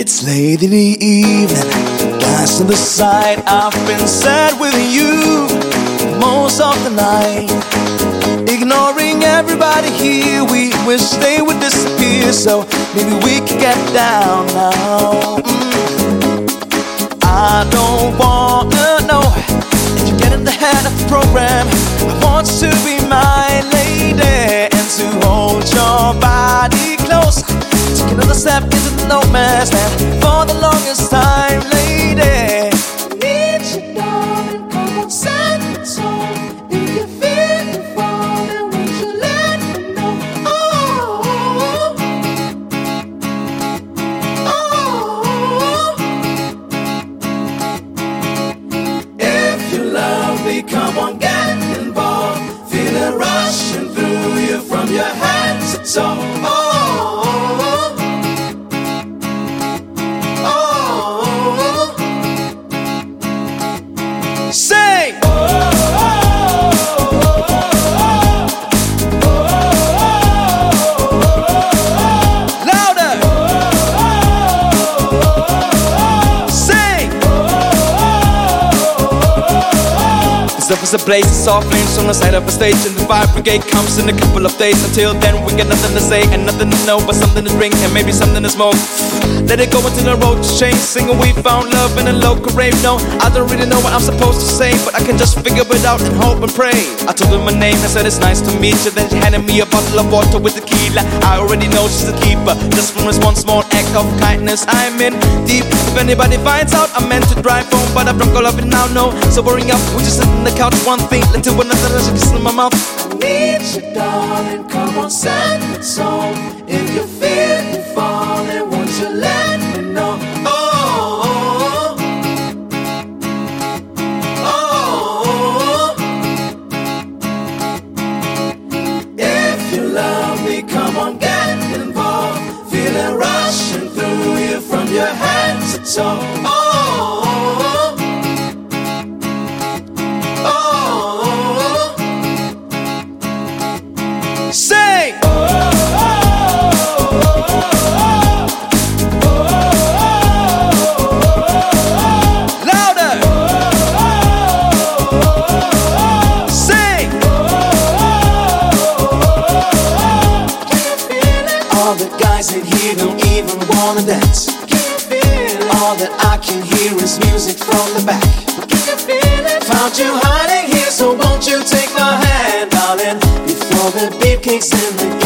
It's late in the evening, gas on the side. I've been sad with you most of the night, ignoring everybody here. We wish they would disappear, so maybe we could get down now. I don't wanna know if you get in the head of the program. I want to be my lady and to hold your body close. Take another step into the no man's land for the longest time, lady. Need you, darling, come on, set the tone. If you feel the falling, won't you let me know? Oh, if you love me, come on, get involved. Feel it rushing through you from your head to toe. Sing! Louder! Sing! This love is a blaze, it's all flames on the side of a stage, and the fire brigade comes in a couple of days. Until then we got nothing to say and nothing to know, but something to drink and maybe something to smoke. Let it go until the road to change. Singing we found love in a local rave. No, I don't really know what I'm supposed to say, but I can just figure it out and hope and pray. I told her my name and said it's nice to meet you. Then she handed me a bottle of water with tequila. I already know she's a keeper, just from this one small act of kindness. I'm in deep. If anybody finds out, I meant to drive home, but I've drunk all of it now, no. So worrying up, we just sit on the couch, one thing until another, there's a kiss in my mouth. I need you, darling, come on, set the tone. If you feel me falling, won't you let me know? Oh, oh, if you love me, come on, get involved. Feel it rushing through you from your head to toe. Oh, sing! Louder! Sing! All the guys in here don't even wanna dance. All that I can hear is music from the back. Found you hiding here, so won't you take my hand, darling, before the beat kicks in.